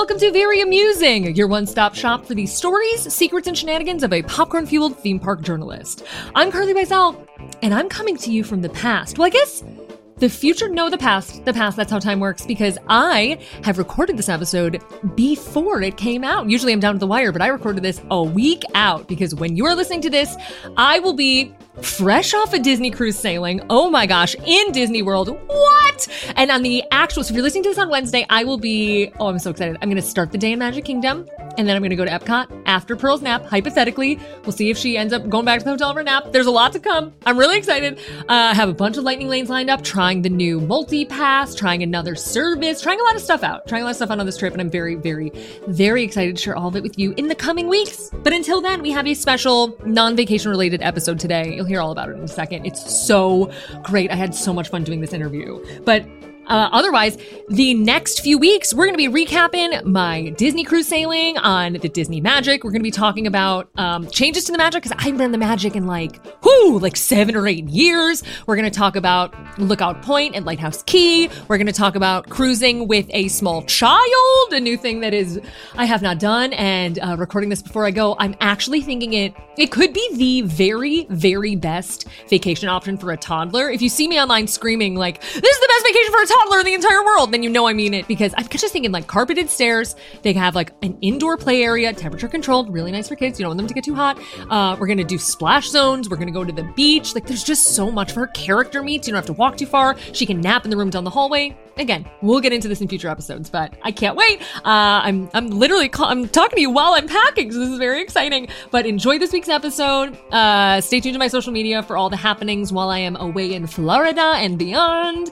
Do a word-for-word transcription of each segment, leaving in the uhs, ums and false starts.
welcome to Very Amusing, your one-stop shop for the stories, secrets, and shenanigans of a popcorn-fueled theme park journalist. I'm Carly Biesel, and I'm coming to you from the past. Well, I guess the future, no, the past. The past, that's how time works, because I have recorded this episode before it came out. Usually I'm down to the wire, but I recorded this a week out, because when you are listening to this, I will be fresh off a Disney cruise sailing. Oh my gosh, in Disney World. What? And on the actual, so if you're listening to this on Wednesday, I will be, oh, I'm so excited. I'm going to start the day in Magic Kingdom, and then I'm going to go to Epcot after Pearl's nap, hypothetically. We'll see if she ends up going back to the hotel for a nap. There's a lot to come. I'm really excited. Uh, I have a bunch of lightning lanes lined up, trying the new multi-pass, trying another service, trying a lot of stuff out, trying a lot of stuff out on this trip, and I'm very, very, very excited to share all of it with you in the coming weeks. But until then, we have a special non-vacation related episode today. You'll hear all about it in a second. It's so great. I had so much fun doing this interview. But Uh, otherwise, the next few weeks, we're going to be recapping my Disney cruise sailing on the Disney Magic. We're going to be talking about um, changes to the Magic, because I haven't been on the Magic in like, whoo, like seven or eight years. We're going to talk about Lookout Point and Lighthouse Key. We're going to talk about cruising with a small child, a new thing that is I have not done. And uh, recording this before I go, I'm actually thinking it, it could be the very, very best vacation option for a toddler. If you see me online screaming like, this is the best vacation for a toddler, toddler in the entire world, then you know I mean it, because I'm just thinking like carpeted stairs. They have like an indoor play area, temperature controlled, really nice for kids. You don't want them to get too hot. Uh, we're going to do splash zones. We're going to go to the beach. Like there's just so much for her. Character meets. You don't have to walk too far. She can nap in the room down the hallway. Again, we'll get into this in future episodes, but I can't wait. Uh, I'm I'm literally call- I'm talking to you while I'm packing, so this is very exciting. But enjoy this week's episode. Uh, stay tuned to my social media for all the happenings while I am away in Florida and beyond.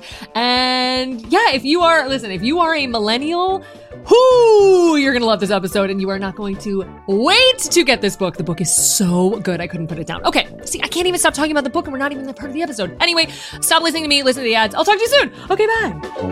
And yeah, if you are, listen, if you are a millennial, whoo, you're gonna love this episode, and you are not going to wait to get this book. The book is so good, I couldn't put it down. Okay, see, I can't even stop talking about the book, and we're not even a part of the episode. Anyway, stop listening to me, listen to the ads. I'll talk to you soon. Okay, bye.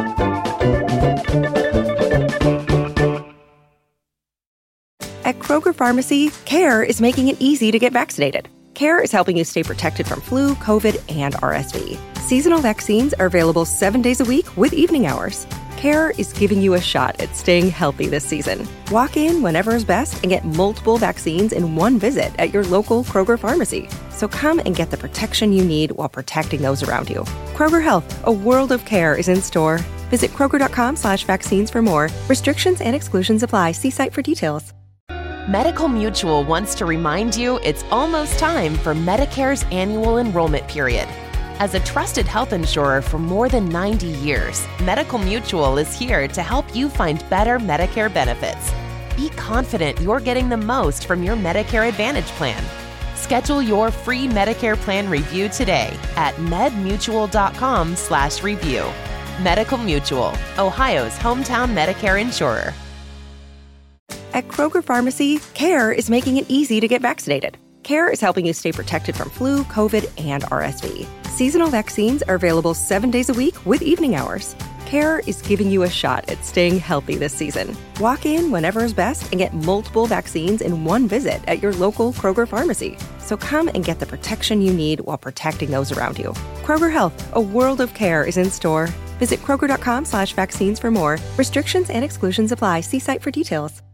At Kroger Pharmacy, CARE is making it easy to get vaccinated. CARE is helping you stay protected from flu, COVID, and R S V. Seasonal vaccines are available seven days a week with evening hours. CARE is giving you a shot at staying healthy this season. Walk in whenever is best and get multiple vaccines in one visit at your local Kroger Pharmacy. So come and get the protection you need while protecting those around you. Kroger Health, a world of care is in store. Visit Kroger.com slash vaccines for more. Restrictions and exclusions apply. See site for details. Medical Mutual wants to remind you it's almost time for Medicare's annual enrollment period. As a trusted health insurer for more than ninety years, Medical Mutual is here to help you find better Medicare benefits. Be confident you're getting the most from your Medicare Advantage plan. Schedule your free Medicare plan review today at medmutual.com slash review. Medical Mutual, Ohio's hometown Medicare insurer. At Kroger Pharmacy, CARE is making it easy to get vaccinated. CARE is helping you stay protected from flu, COVID, and R S V. Seasonal vaccines are available seven days a week with evening hours. CARE is giving you a shot at staying healthy this season. Walk in whenever is best and get multiple vaccines in one visit at your local Kroger Pharmacy. So come and get the protection you need while protecting those around you. Kroger Health, a world of care is in store. Visit Kroger.com slash vaccines for more. Restrictions and exclusions apply. See site for details.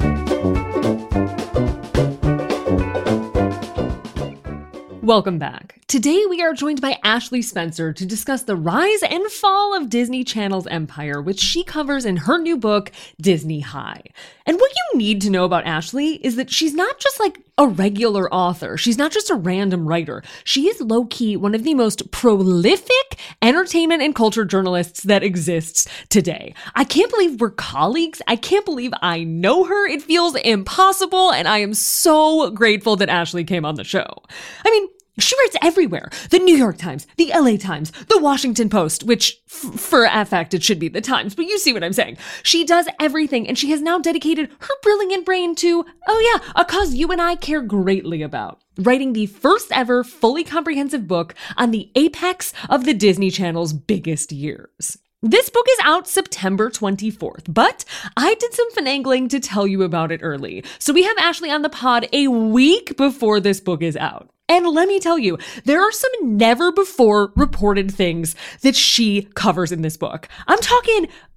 Welcome back. Today we are joined by Ashley Spencer to discuss the rise and fall of Disney Channel's empire, which she covers in her new book, Disney High. And what you need to know about Ashley is that she's not just like a regular author. She's not just a random writer. She is low-key one of the most prolific entertainment and culture journalists that exists today. I can't believe we're colleagues. I can't believe I know her. It feels impossible, and I am so grateful that Ashley came on the show. I mean, she writes everywhere. The New York Times, the L A Times, the Washington Post, which f- for a fact it should be the Times, but you see what I'm saying. She does everything, and she has now dedicated her brilliant brain to, oh yeah, a cause you and I care greatly about. Writing the first ever fully comprehensive book on the apex of the Disney Channel's biggest years. This book is out September twenty-fourth, but I did some finagling to tell you about it early. So we have Ashley on the pod a week before this book is out. And let me tell you, there are some never before reported things that she covers in this book. I'm talking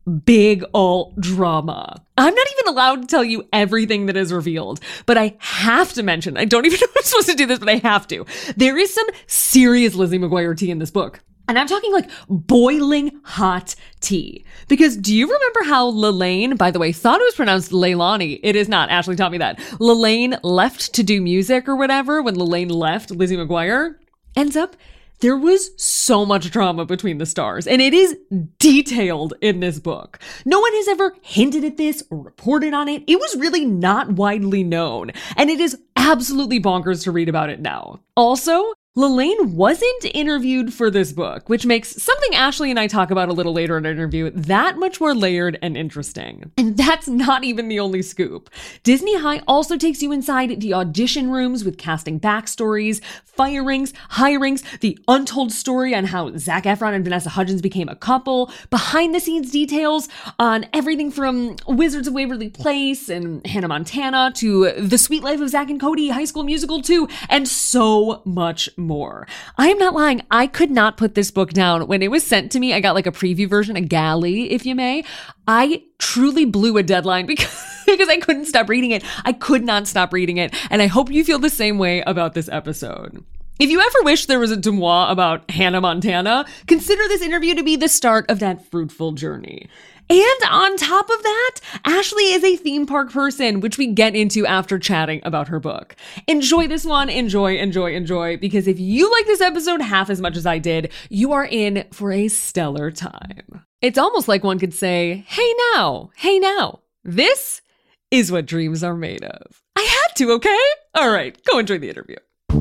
big ol' drama. I'm not even allowed to tell you everything that is revealed, but I have to mention, I don't even know if I'm supposed to do this, but I have to. There is some serious Lizzie McGuire tea in this book. And I'm talking like boiling hot tea. Because do you remember how Lalaine, by the way, thought it was pronounced Leilani? It is not. Ashley taught me that. Lalaine left to do music or whatever when Lalaine left Lizzie McGuire. Ends up, there was so much drama between the stars, and it is detailed in this book. No one has ever hinted at this or reported on it. It was really not widely known, and it is absolutely bonkers to read about it now. Also, Lalaine wasn't interviewed for this book, which makes something Ashley and I talk about a little later in our interview that much more layered and interesting. And that's not even the only scoop. Disney High also takes you inside the audition rooms with casting backstories, firings, hirings, the untold story on how Zac Efron and Vanessa Hudgens became a couple, behind the scenes details on everything from Wizards of Waverly Place and Hannah Montana to The Sweet Life of Zack and Cody, High School Musical two, and so much more. more. I am not lying. I could not put this book down. When it was sent to me, I got like a preview version, a galley, if you may. I truly blew a deadline because, because I couldn't stop reading it. I could not stop reading it. And I hope you feel the same way about this episode. If you ever wish there was a denouement about Hannah Montana, consider this interview to be the start of that fruitful journey. And on top of that, Ashley is a theme park person, which we get into after chatting about her book. Enjoy this one. Enjoy, enjoy, enjoy. Because if you like this episode half as much as I did, you are in for a stellar time. It's almost like one could say, hey now, hey now, this is what dreams are made of. I had to, okay? All right, go enjoy the interview.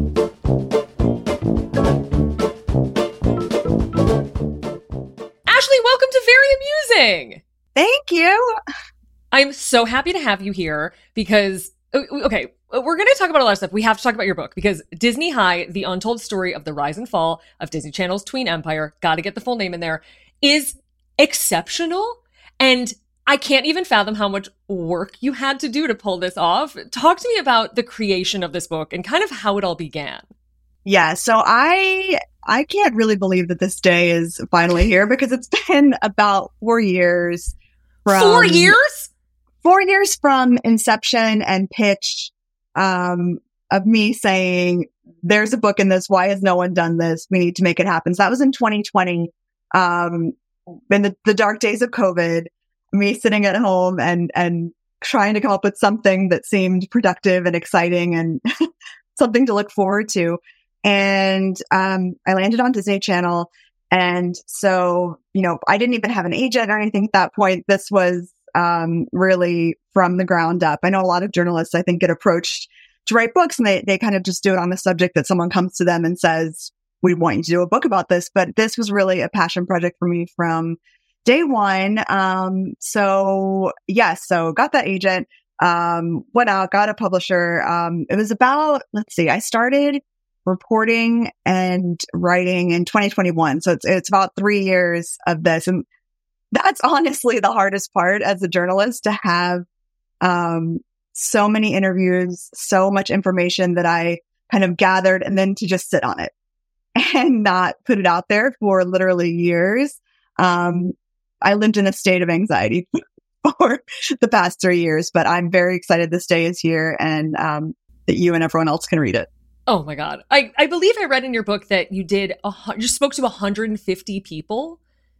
Ashley, welcome to Very Amusing. Thank you. I'm so happy to have you here because, okay, we're going to talk about a lot of stuff. We have to talk about your book because Disney High, The Untold Story of the Rise and Fall of Disney Channel's Tween Empire, got to get the full name in there, is exceptional. And I can't even fathom how much work you had to do to pull this off. Talk to me about the creation of this book and kind of how it all began. Yeah, so I I can't really believe that this day is finally here because it's been about four years. From, four years? Four years from inception and pitch um, of me saying, there's a book in this. Why has no one done this? We need to make it happen. So that was in twenty twenty, um, in the, the dark days of COVID, me sitting at home and and trying to come up with something that seemed productive and exciting and something to look forward to. And um, I landed on Disney Channel. And so, you know, I didn't even have an agent or anything at that point. This was um, really from the ground up. I know a lot of journalists, I think, get approached to write books and they, they kind of just do it on the subject that someone comes to them and says, we want you to do a book about this. But this was really a passion project for me from day one. Um, so, yes, so got that agent, um, went out, got a publisher. Um, it was about, let's see, I started reporting and writing in twenty twenty-one. So it's it's about three years of this. And that's honestly the hardest part as a journalist, to have um, so many interviews, so much information that I kind of gathered, and then to just sit on it and not put it out there for literally years. Um, I lived in a state of anxiety for the past three years, but I'm very excited this day is here and um, that you and everyone else can read it. Oh my God. I, I believe I read in your book that you did, a, you spoke to one hundred fifty people.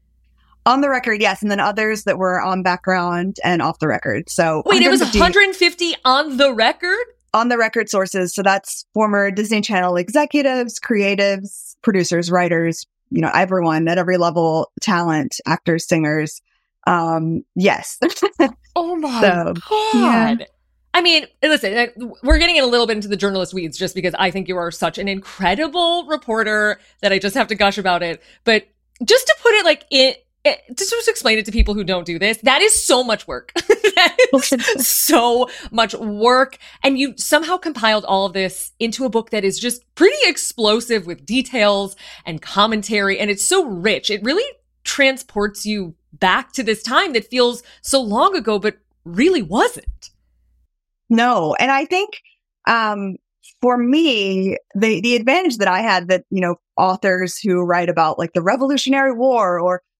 On the record, yes. And then others that were on background and off the record. So wait, it was one hundred fifty on the record? On the record sources. So that's former Disney Channel executives, creatives, producers, writers, you know, everyone at every level, talent, actors, singers. Um, yes. Oh my so, God. Yeah. I mean, listen, we're getting in a little bit into the journalist weeds just because I think you are such an incredible reporter that I just have to gush about it. But just to put it like it, it just to explain it to people who don't do this, that is so much work. That is so much work. And you somehow compiled all of this into a book that is just pretty explosive with details and commentary. And it's so rich. It really transports you back to this time that feels so long ago, but really wasn't. No. And I think, um, for me, the, the advantage that I had that, you know, authors who write about like the Revolutionary War or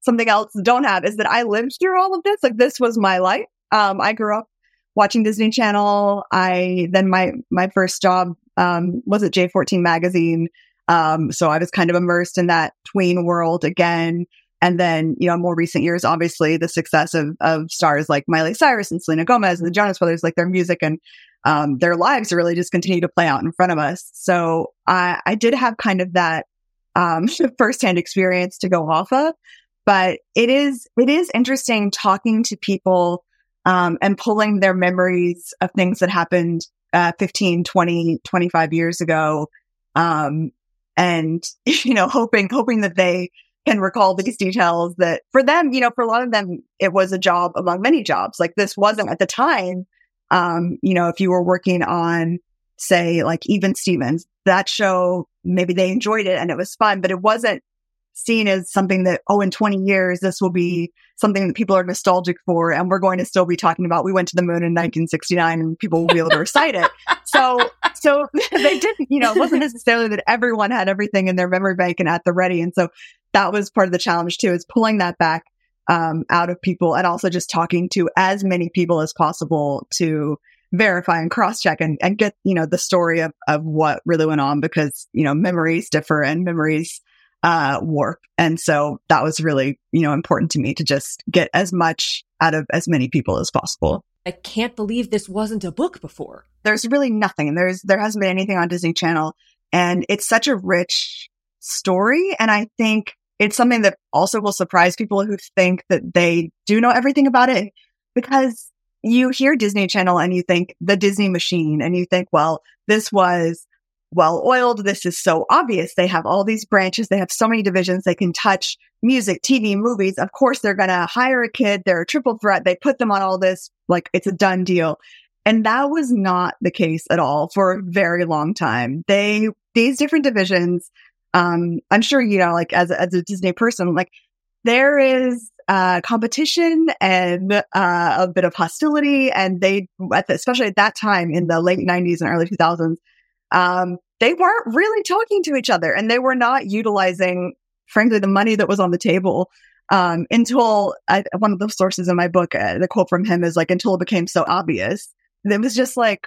something else don't have is that I lived through all of this. Like this was my life. Um, I grew up watching Disney Channel. I, then my, my first job, um, was at J fourteen magazine. Um, so I was kind of immersed in that tween world again. And then, you know, more recent years, obviously the success of, of stars like Miley Cyrus and Selena Gomez and the Jonas Brothers, like their music and, um, their lives really just continue to play out in front of us. So I, I did have kind of that, um, firsthand experience to go off of, but it is, it is interesting talking to people, um, and pulling their memories of things that happened, uh, fifteen, twenty, twenty-five years ago. Um, and, you know, hoping, hoping that they can recall these details that for them, you know, for a lot of them, it was a job among many jobs. Like this wasn't at the time, um, you know, if you were working on, say, like Even Stevens, that show, maybe they enjoyed it and it was fun, but it wasn't seen as something that, oh, in twenty years, this will be something that people are nostalgic for. And we're going to still be talking about, we went to the moon in nineteen sixty-nine and people will be able to recite it. So, so they didn't, you know, it wasn't necessarily that everyone had everything in their memory bank and at the ready. And so that was part of the challenge too, is pulling that back, um, out of people and also just talking to as many people as possible to verify and cross-check and, and get, you know, the story of, of what really went on because, you know, memories differ and memories uh, warp. And so that was really, you know, important to me to just get as much out of as many people as possible. I can't believe this wasn't a book before. There's really nothing. There's, there hasn't been anything on Disney Channel, and it's such a rich story. And I think it's something that also will surprise people who think that they do know everything about it, because you hear Disney Channel and you think the Disney machine and you think, well, this was well oiled. This is so obvious. They have all these branches. They have so many divisions. They can touch music, T V, movies. Of course, they're going to hire a kid. They're a triple threat. They put them on all this, like it's a done deal. And that was not the case at all for a very long time. They, these different divisions, um, I'm sure, you know, like as a, as a Disney person, like there is uh, competition and uh, a bit of hostility. And they, at the, especially at that time in the late nineties and early two thousands, um, they weren't really talking to each other, and they were not utilizing, frankly, the money that was on the table um, until I, one of the sources in my book, uh, the quote from him is like, until it became so obvious. It was just like,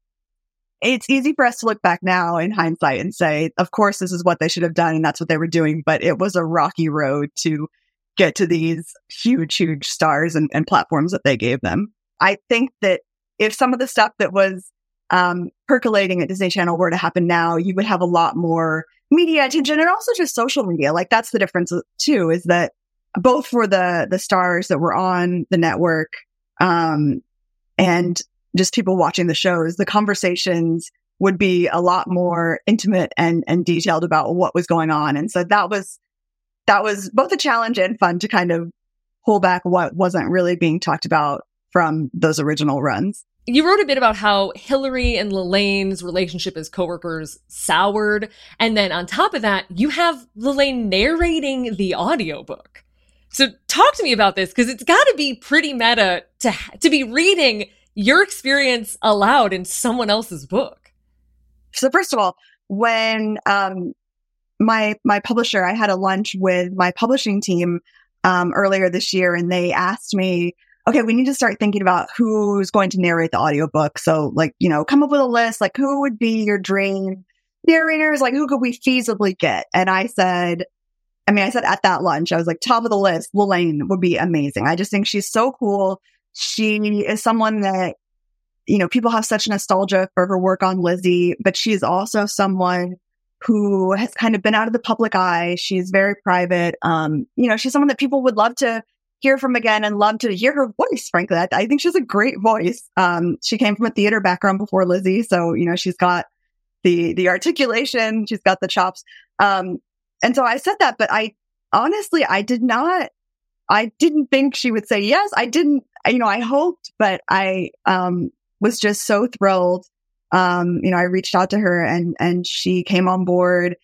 it's easy for us to look back now in hindsight and say, of course, this is what they should have done and that's what they were doing. But it was a rocky road to get to these huge, huge stars and, and platforms that they gave them. I think that if some of the stuff that was um, percolating at Disney Channel were to happen now, you would have a lot more media attention and also just social media. Like that's the difference too, is that both for the, the stars that were on the network, um, and just people watching the shows, the conversations would be a lot more intimate and, and detailed about what was going on. And so that was, that was both a challenge and fun to kind of pull back what wasn't really being talked about from those original runs. You wrote a bit about how Hillary and Lelane's relationship as coworkers soured. And then on top of that, you have Lelaine narrating the audiobook. So talk to me about this, because it's got to be pretty meta to to be reading your experience aloud in someone else's book. So first of all, when um, my my publisher, I had a lunch with my publishing team um, earlier this year, and they asked me, okay, we need to start thinking about who's going to narrate the audiobook. So like, you know, come up with a list, like who would be your dream narrators? Like who could we feasibly get? And I said, I mean, I said at that lunch, I was like, top of the list, Lelaine would be amazing. I just think she's so cool. She is someone that, you know, people have such nostalgia for her work on Lizzie, but she is also someone who has kind of been out of the public eye. She's very private. Um, you know, she's someone that people would love to hear from again and love to hear her voice, frankly. I, I think she has a great voice. Um, she came from a theater background before Lizzie. So, you know, she's got the, the articulation, she's got the chops. Um, and so I said that, but I honestly, I did not, I didn't think she would say yes. I didn't, you know, I hoped, but I, um, was just so thrilled. Um, you know, I reached out to her and, and she came on board,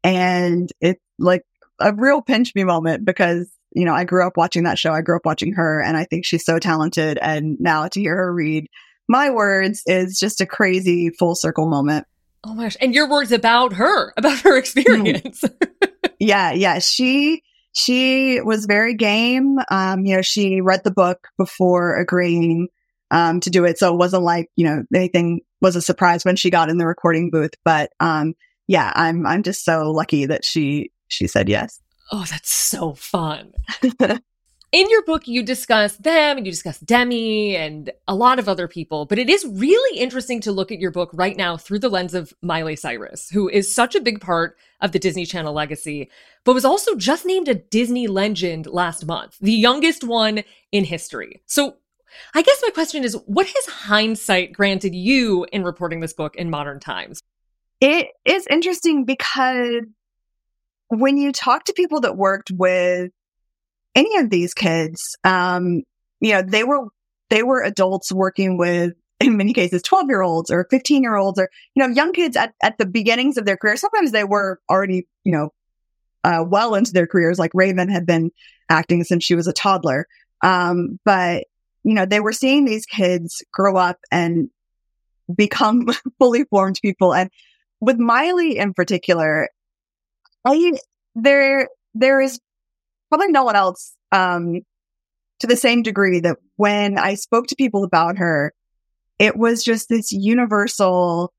and it's like a real pinch me moment because, you know, I grew up watching that show. I grew up watching her, and I think she's so talented. And now to hear her read my words is just a crazy full circle moment. Oh my gosh. And your words about her, about her experience. Yeah. Yeah. She, she was very game. Um, you know, she read the book before agreeing um, to do it. So it wasn't like, you know, anything was a surprise when she got in the recording booth. But um, yeah, I'm I'm just so lucky that she she said yes. Oh, that's so fun. In your book, you discuss them and you discuss Demi and a lot of other people, but it is really interesting to look at your book right now through the lens of Miley Cyrus, who is such a big part of the Disney Channel legacy, but was also just named a Disney legend last month, the youngest one in history. So I guess my question is, what has hindsight granted you in reporting this book in modern times? It is interesting because when you talk to people that worked with any of these kids, um, you know, they were, they were adults working with, in many cases, twelve year olds or fifteen year olds or, you know, young kids at, at the beginnings of their career. Sometimes they were already, you know, uh, well into their careers. Like Raven had been acting since she was a toddler. Um, but, you know, they were seeing these kids grow up and become fully formed people. And with Miley in particular, I, there, there is probably no one else, um, to the same degree that when I spoke to people about her, it was just this universal,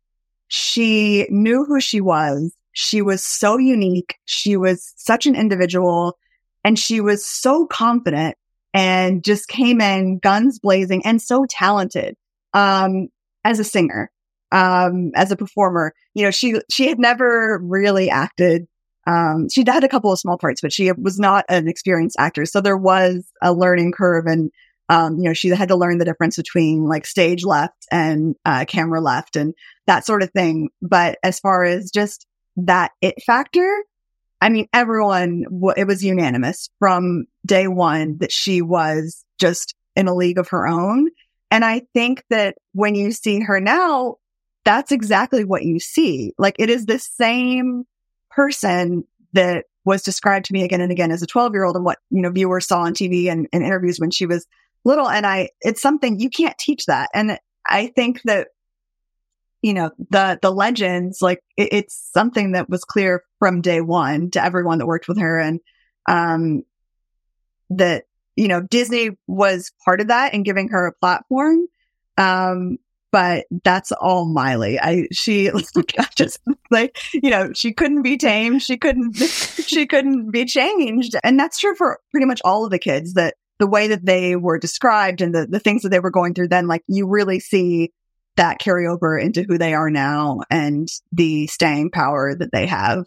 she knew who she was. She was so unique. She was such an individual and she was so confident and just came in guns blazing and so talented, um, as a singer, um, as a performer. You know, she, she had never really acted. Um, she had a couple of small parts, but she was not an experienced actor. So there was a learning curve and, um, you know, she had to learn the difference between like stage left and, uh, camera left and that sort of thing. But as far as just that it factor, I mean, everyone, w- it was unanimous from day one that she was just in a league of her own. And I think that when you see her now, that's exactly what you see. Like it is the same person that was described to me again and again as a twelve year old and what, you know, viewers saw on T V and, and interviews when she was little. And I, it's something you can't teach that. And I think that, you know, the, the legends, like it, it's something that was clear from day one to everyone that worked with her. And, um, that, you know, Disney was part of that and giving her a platform. Um, But that's all Miley. I, she, I just like, you know, she couldn't be tamed. She couldn't, she couldn't be changed. And that's true for pretty much all of the kids, that the way that they were described and the, the things that they were going through then, like you really see that carry over into who they are now and the staying power that they have.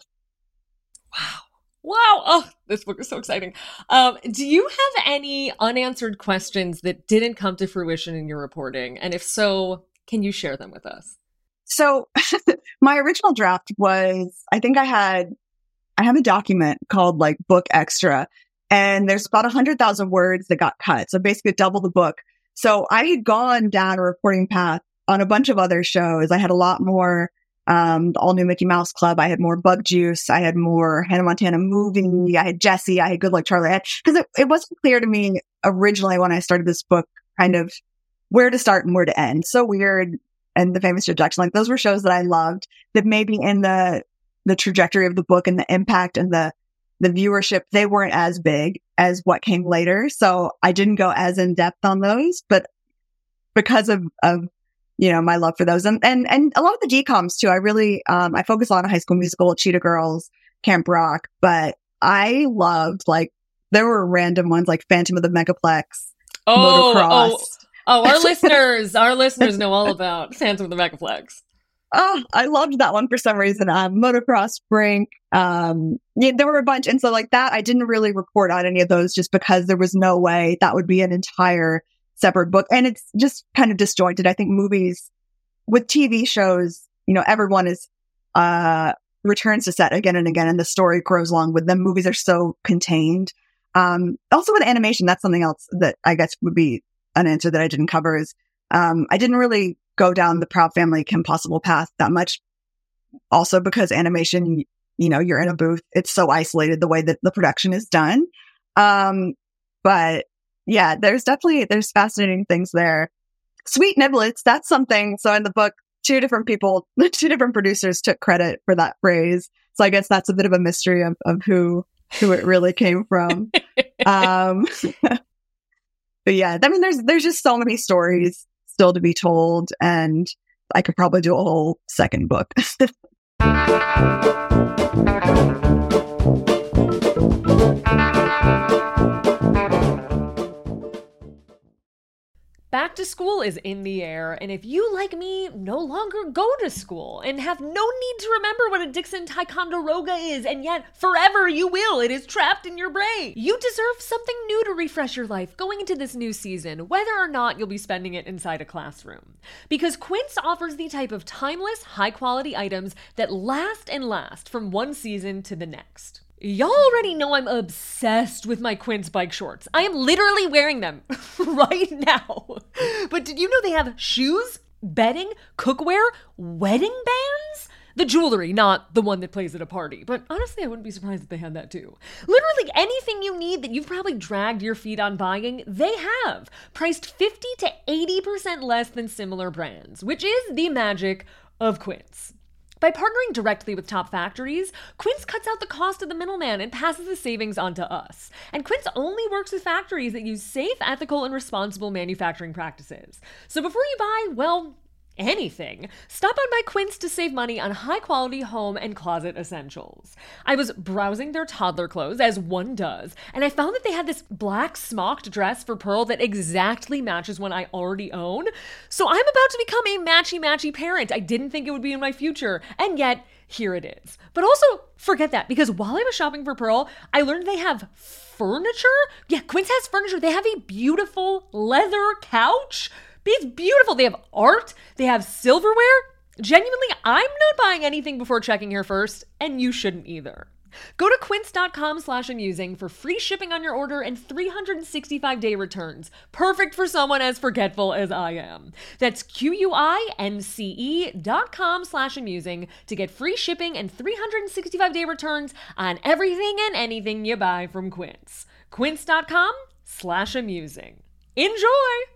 Wow. Wow. Oh, this book is so exciting. Um, do you have any unanswered questions that didn't come to fruition in your reporting? And if so, can you share them with us? So my original draft was, I think I had, I have a document called like Book Extra, and there's about a hundred thousand words that got cut. So basically double the book. So I had gone down a reporting path on a bunch of other shows. I had a lot more, um, the All New Mickey Mouse Club. I had more Bug Juice. I had more Hannah Montana Movie. I had Jessie. I had Good Luck Charlie. I had, cause it, it wasn't clear to me originally when I started this book, kind of where to start and where to end. So Weird and The Famous Joe Jackson, like those were shows that I loved that maybe in the, the trajectory of the book and the impact and the, the viewership, they weren't as big as what came later. So I didn't go as in depth on those, but because of, of, you know, my love for those and, and, and a lot of the D COMs too. I really, um, I focus on High School Musical, Cheetah Girls, Camp Rock, but I loved like, there were random ones like Phantom of the Megaplex, oh, Motocross. Oh. Oh, our listeners, our listeners know all about Phantom of the Megaplex. Oh, I loved that one for some reason. Um, Motocross, Brink, um, yeah, there were a bunch. And so like that, I didn't really report on any of those just because there was no way that would be an entire separate book. And it's just kind of disjointed. I think movies with T V shows, you know, everyone is, uh, returns to set again and again, and the story grows along with them. Movies are so contained. Um, also with animation, that's something else that I guess would be an answer that I didn't cover is, um, I didn't really go down the Proud Family Kim Possible path that much. Also because animation, you know, you're in a booth. It's so isolated the way that the production is done. Um, but yeah, there's definitely, there's fascinating things there. Sweet Niblets, that's something. So in the book, two different people, two different producers took credit for that phrase. So I guess that's a bit of a mystery of, of who who it really came from. um, but yeah, I mean, there's there's just so many stories still to be told, and I could probably do a whole second book. Back to school is in the air, and if you, like me, no longer go to school and have no need to remember what a Dixon Ticonderoga is, and yet forever you will, it is trapped in your brain. You deserve something new to refresh your life going into this new season, whether or not you'll be spending it inside a classroom. Because Quince offers the type of timeless, high-quality items that last and last from one season to the next. Y'all already know I'm obsessed with my Quince bike shorts. I am literally wearing them right now. But did you know they have shoes, bedding, cookware, wedding bands? The jewelry, not the one that plays at a party. But honestly, I wouldn't be surprised if they had that too. Literally anything you need that you've probably dragged your feet on buying, they have. Priced fifty to eighty percent less than similar brands, which is the magic of Quince. By partnering directly with top factories, Quince cuts out the cost of the middleman and passes the savings on to us. And Quince only works with factories that use safe, ethical, and responsible manufacturing practices. So before you buy, well, anything, stop on by Quince to save money on high-quality home and closet essentials. I was browsing their toddler clothes, as one does, and I found that they had this black smocked dress for Pearl that exactly matches one I already own. So I'm about to become a matchy-matchy parent. I didn't think it would be in my future, and yet here it is. But also, forget that, because while I was shopping for Pearl, I learned they have furniture. Yeah, Quince has furniture. They have a beautiful leather couch. It's beautiful. They have art. They have silverware. Genuinely, I'm not buying anything before checking here first, and you shouldn't either. Go to quince.com slash amusing for free shipping on your order and three hundred sixty-five day returns. Perfect for someone as forgetful as I am. That's Q-U-I-N-C-E dot com slash amusing to get free shipping and three hundred sixty-five day returns on everything and anything you buy from Quince. Quince.com slash amusing. Enjoy!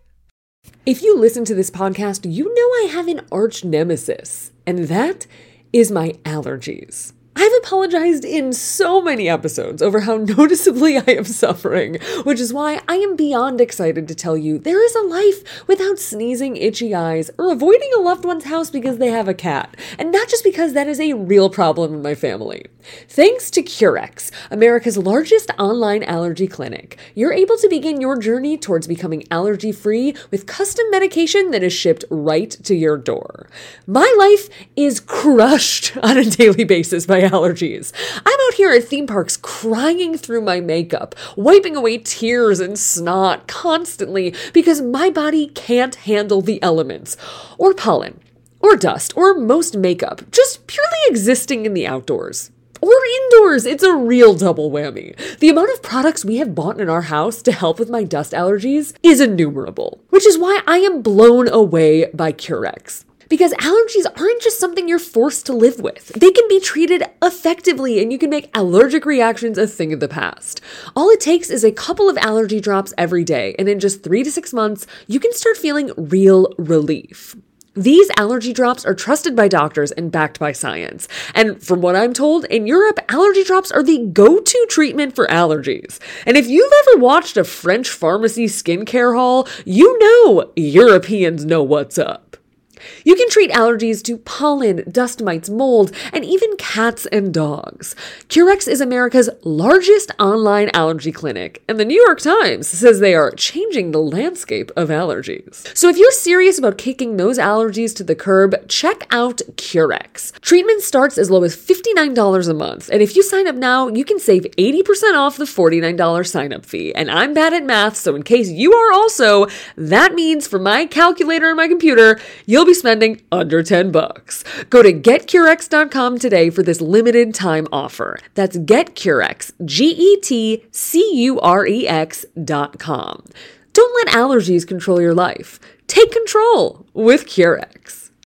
If you listen to this podcast, you know I have an arch nemesis, and that is my allergies. I've apologized in so many episodes over how noticeably I am suffering, which is why I am beyond excited to tell you there is a life without sneezing, itchy eyes, or avoiding a loved one's house because they have a cat, and not just because that is a real problem in my family. Thanks to Curex, America's largest online allergy clinic, you're able to begin your journey towards becoming allergy-free with custom medication that is shipped right to your door. My life is crushed on a daily basis by allergies. I'm out here at theme parks crying through my makeup, wiping away tears and snot constantly because my body can't handle the elements, or pollen, or dust, or most makeup, just purely existing in the outdoors. Or indoors, it's a real double whammy. The amount of products we have bought in our house to help with my dust allergies is innumerable, which is why I am blown away by Curex. Because allergies aren't just something you're forced to live with. They can be treated effectively, and you can make allergic reactions a thing of the past. All it takes is a couple of allergy drops every day, and in just three to six months, you can start feeling real relief. These allergy drops are trusted by doctors and backed by science. And from what I'm told, in Europe, allergy drops are the go-to treatment for allergies. And if you've ever watched a French pharmacy skincare haul, you know Europeans know what's up. You can treat allergies to pollen, dust mites, mold, and even cats and dogs. Curex is America's largest online allergy clinic, and the New York Times says they are changing the landscape of allergies. So if you're serious about kicking those allergies to the curb, check out Curex. Treatment starts as low as fifty-nine dollars a month, and if you sign up now, you can save eighty percent off the forty-nine dollars sign-up fee. And I'm bad at math, so in case you are also, that means for my calculator and my computer, you'll be spending under ten bucks. Go to get curex dot com today for this limited time offer. That's GetCurex, G E T C U R E X dot com. Don't let allergies control your life. Take control with Curex.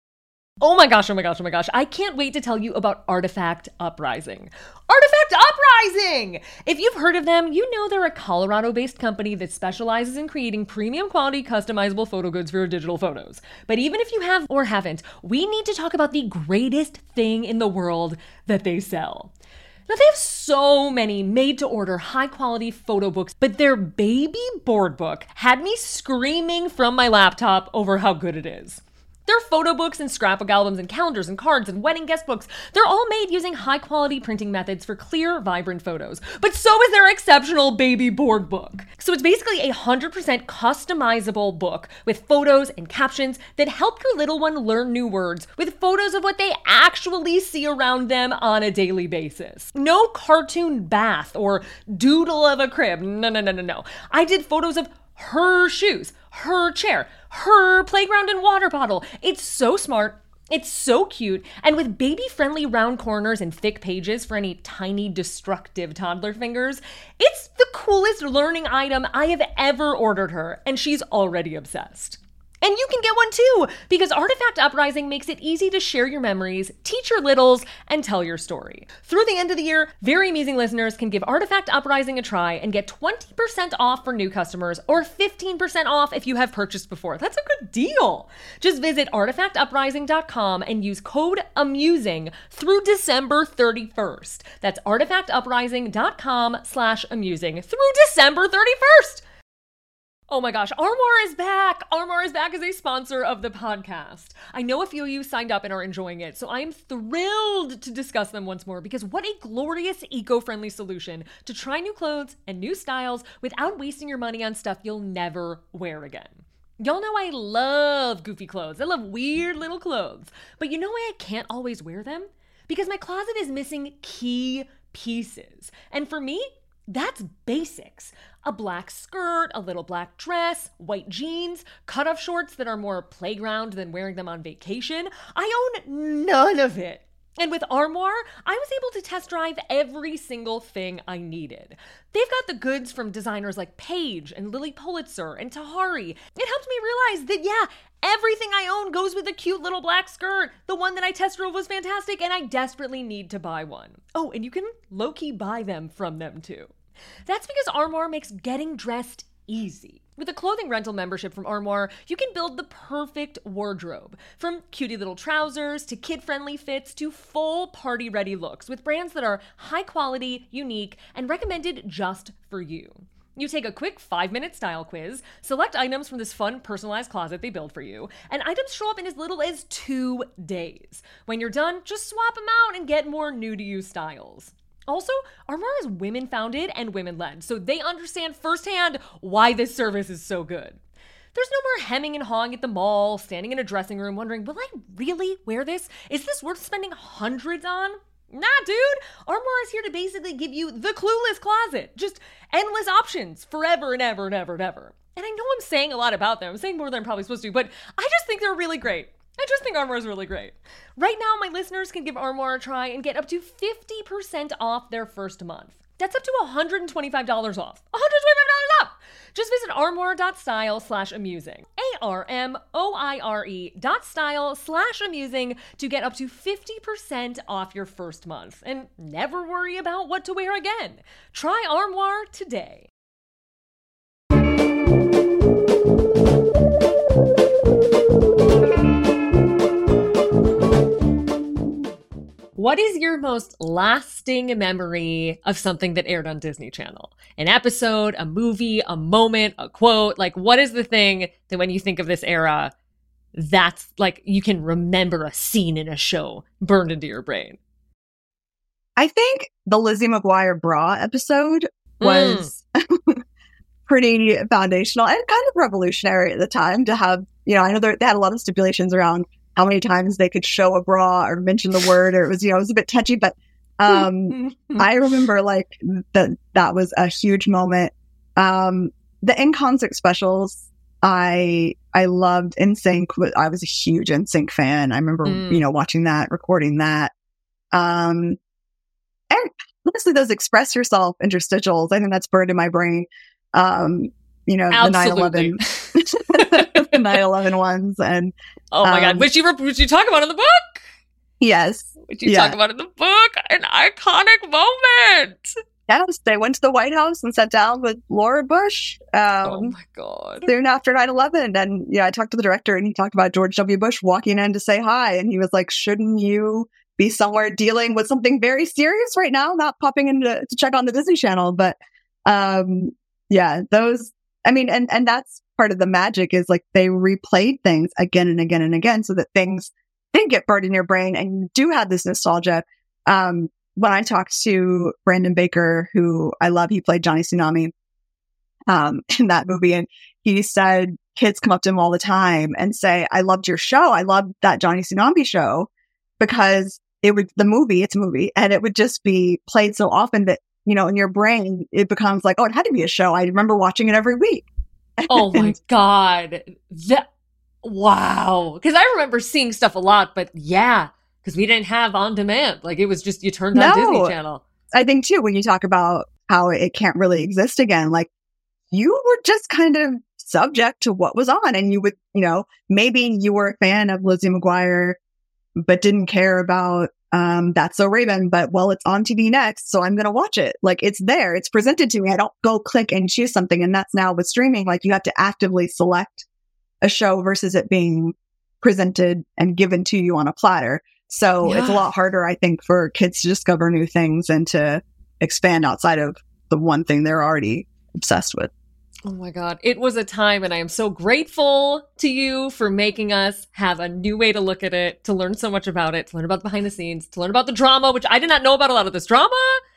Oh my gosh, oh my gosh, oh my gosh. I can't wait to tell you about Artifact Uprising. Artifact Uprising! If you've heard of them, you know they're a Colorado-based company that specializes in creating premium quality customizable photo goods for your digital photos. But even if you have or haven't, we need to talk about the greatest thing in the world that they sell. Now, they have so many made-to-order, high-quality photo books, but their baby board book had me screaming from my laptop over how good it is. Their photo books and scrapbook albums and calendars and cards and wedding guest books, they're all made using high-quality printing methods for clear, vibrant photos. But so is their exceptional baby board book. So it's basically a one hundred percent customizable book with photos and captions that help your little one learn new words with photos of what they actually see around them on a daily basis. No cartoon bath or doodle of a crib. No, no, no, no, no. I did photos of her shoes, her chair, her playground and water bottle. It's so smart. It's so cute. And with baby-friendly round corners and thick pages for any tiny, destructive toddler fingers, it's the coolest learning item I have ever ordered her, and she's already obsessed. And you can get one too, because Artifact Uprising makes it easy to share your memories, teach your littles, and tell your story. Through the end of the year, Very Amusing listeners can give Artifact Uprising a try and get twenty percent off for new customers or fifteen percent off if you have purchased before. That's a good deal. Just visit artifact uprising dot com and use code AMUSING through December thirty-first. That's artifact uprising dot com slash amusing through December thirty-first. Oh my gosh, Armoire is back! Armoire is back as a sponsor of the podcast. I know a few of you signed up and are enjoying it, so I am thrilled to discuss them once more because what a glorious eco-friendly solution to try new clothes and new styles without wasting your money on stuff you'll never wear again. Y'all know I love goofy clothes. I love weird little clothes. But you know why I can't always wear them? Because my closet is missing key pieces. And for me, that's basics. A black skirt, a little black dress, white jeans, cutoff shorts that are more playground than wearing them on vacation. I own none of it. And with Armoire, I was able to test drive every single thing I needed. They've got the goods from designers like Paige and Lily Pulitzer and Tahari. It helped me realize that, yeah, everything I own goes with a cute little black skirt. The one that I test drove was fantastic, and I desperately need to buy one. Oh, and you can low-key buy them from them too. That's because Armoire makes getting dressed easy. With a clothing rental membership from Armoire, you can build the perfect wardrobe. From cutie little trousers to kid-friendly fits to full party-ready looks with brands that are high quality, unique, and recommended just for you. You take a quick five-minute style quiz, select items from this fun personalized closet they build for you, and items show up in as little as two days. When you're done, just swap them out and get more new-to-you styles. Also, Armoire is women-founded and women-led, so they understand firsthand why this service is so good. There's no more hemming and hawing at the mall, standing in a dressing room wondering, will I really wear this? Is this worth spending hundreds on? Nah, dude. Armoire is here to basically give you the clueless closet. Just endless options forever and ever and ever and ever. And I know I'm saying a lot about them. I'm saying more than I'm probably supposed to, but I just think they're really great. I just think Armoire is really great. Right now, my listeners can give Armoire a try and get up to fifty percent off their first month. That's up to one hundred twenty-five dollars off. one hundred twenty-five dollars off! Just visit armoire.style slash amusing. A-R-M-O-I-R-E dot style slash amusing to get up to fifty percent off your first month. And never worry about what to wear again. Try Armoire today. What is your most lasting memory of something that aired on Disney Channel? An episode, a movie, a moment, a quote? Like, what is the thing that when you think of this era, that's like you can remember a scene in a show burned into your brain? I think the Lizzie McGuire bra episode was mm. pretty foundational and kind of revolutionary at the time to have, you know, I know they had a lot of stipulations around how many times they could show a bra or mention the word, or it was, you know, it was a bit touchy, but um, I remember like that, that was a huge moment. Um, the In Concert specials, I, I loved N Sync. I was a huge N Sync fan. I remember, mm. you know, watching that, recording that. Um, and honestly, those Express Yourself interstitials, I think that's burned in my brain. Um, you know, Absolutely. the nine eleven, the nine eleven ones. And oh my um, God, which you, which you talk about in the book? Yes. Which you yeah. talk about in the book? An iconic moment. Yes, they went to the White House and sat down with Laura Bush. Um, oh my God. Soon after nine eleven. And yeah, I talked to the director and he talked about George W. Bush walking in to say hi. And he was like, shouldn't you be somewhere dealing with something very serious right now, not popping in to, to check on the Disney Channel. But um, yeah, those, I mean, and, and that's part of the magic is like they replayed things again and again and again so that things did get burned in your brain and you do have this nostalgia. Um, when I talked to Brandon Baker, who I love, he played Johnny Tsunami um, in that movie. And he said kids come up to him all the time and say, I loved your show. I loved that Johnny Tsunami show because it would, the movie, it's a movie, and it would just be played so often that, you know, in your brain, it becomes like, oh, it had to be a show. I remember watching it every week. Oh my God. That, wow. Because I remember seeing stuff a lot, but yeah, because we didn't have on demand. Like it was just, you turned on No. Disney Channel. I think too, when you talk about how it can't really exist again, like you were just kind of subject to what was on, and you would, you know, maybe you were a fan of Lizzie McGuire, but didn't care about um, That's So Raven, but well, it's on T V next, so I'm going to watch it. Like it's there, it's presented to me. I don't go click and choose something. And that's now with streaming, like you have to actively select a show versus it being presented and given to you on a platter. So Yeah. it's a lot harder, I think, for kids to discover new things and to expand outside of the one thing they're already obsessed with. Oh my God. It was a time, and I am so grateful to you for making us have a new way to look at it, to learn so much about it, to learn about the behind the scenes, to learn about the drama, which I did not know about a lot of this drama.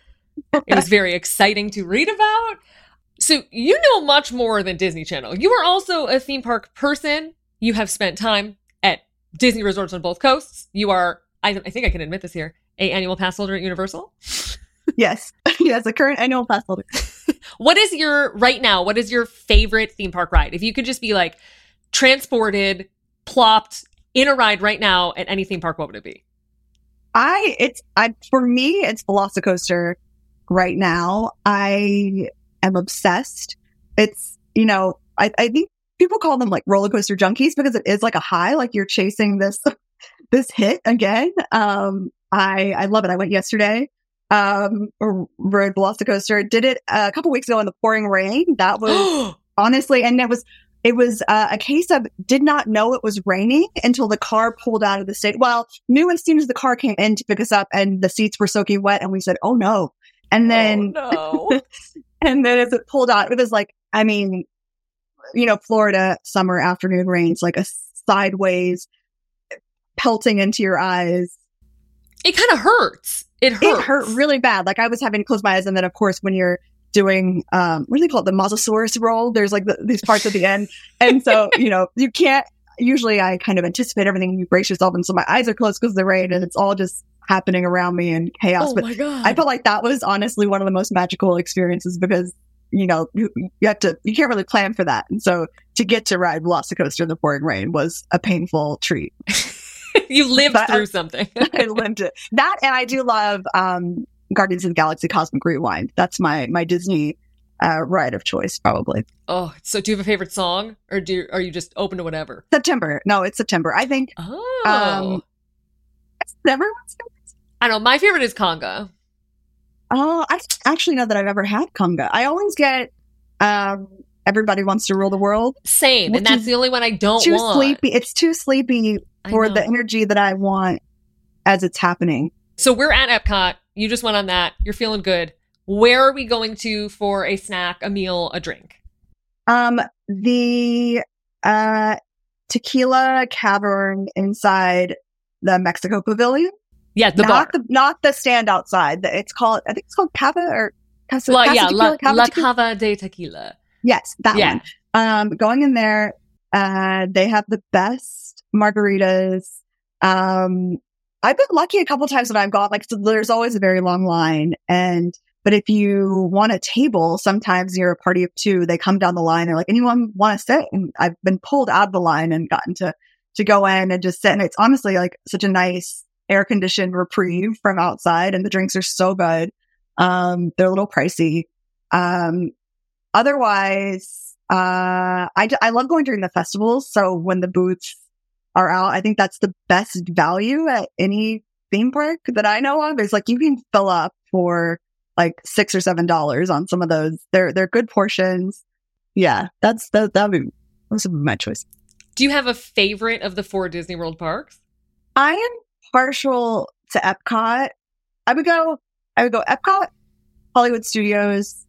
It was very exciting to read about. So you know much more than Disney Channel. You are also a theme park person. You have spent time at Disney resorts on both coasts. You are, I, I think I can admit this here, a annual pass holder at Universal. Yes. Yes, a current annual pass holder. What is your, right now, what is your favorite theme park ride? If you could just be like transported, plopped in a ride right now at any theme park, what would it be? I, it's, I, for me, it's Velocicoaster right now. I am obsessed. It's, you know, I, I think people call them like roller coaster junkies because it is like a high, like you're chasing this, this hit again. Um, I, I love it. I went yesterday. Um, rode Velocicoaster. Did it a couple weeks ago in the pouring rain. That was honestly, and it was, it was uh, a case of did not know it was raining until the car pulled out of the state. Well, knew as soon as the car came in to pick us up and the seats were soaking wet, and we said, "Oh no!" And then, oh, no. and then as it pulled out, it was like, I mean, you know, Florida summer afternoon rains, like a sideways pelting into your eyes. It kind of hurts. It hurts. It hurt really bad. Like I was having to close my eyes. And then of course, when you're doing, um, what do they call it? The Mosasaurus roll. There's like the, these parts at the end. And so, you know, you can't, usually I kind of anticipate everything and you brace yourself. And so my eyes are closed because of the rain and it's all just happening around me in chaos. Oh but my God. I felt like that was honestly one of the most magical experiences because, you know, you, you have to, you can't really plan for that. And so to get to ride Velocicoaster in the pouring rain was a painful treat. You lived But through I- something. I lived it. That, and I do love um, Guardians of the Galaxy Cosmic Rewind. That's my my Disney uh, ride of choice, probably. Oh, so do you have a favorite song, or do you, are you just open to whatever? September. No, it's September. I think Oh, um, it's everyone's favorite. I don't know. My favorite is Conga. Oh, I don't actually know that I've ever had Conga. I always get um, Everybody Wants to Rule the World. Same, Which and that's is the only one I don't Too want. sleepy. It's too sleepy I for know. the energy that I want as it's happening. So we're at Epcot. You just went on that. You're feeling good. Where are we going to for a snack, a meal, a drink? Um, the uh, tequila cavern inside the Mexico Pavilion. Yeah, the not bar. the not the stand outside. The- It's called I think it's called Cava or Casa, La, Casa yeah, Tequila, La, Cava La Tequila? Cava de Tequila. Yes, that Yeah. one. Um, going in there, uh, they have the best margaritas. Um, I've been lucky a couple times when I've gone. Like, so there's always a very long line, and but if you want a table, sometimes you're a party of two. They come down the line. They're like, anyone want to sit? And I've been pulled out of the line and gotten to to go in and just sit. And it's honestly like such a nice air conditioned reprieve from outside, and the drinks are so good. Um, they're a little pricey. Um, otherwise, uh, I, d- I love going during the festivals. So when the booths are out, I think that's the best value at any theme park that I know of. Is like you can fill up for like six or seven dollars on some of those. They're they're good portions. Yeah, that's that that would be those would be my choice. Do you have a favorite of the four Disney World parks? I am partial to Epcot. I would go, I would go Epcot, Hollywood Studios,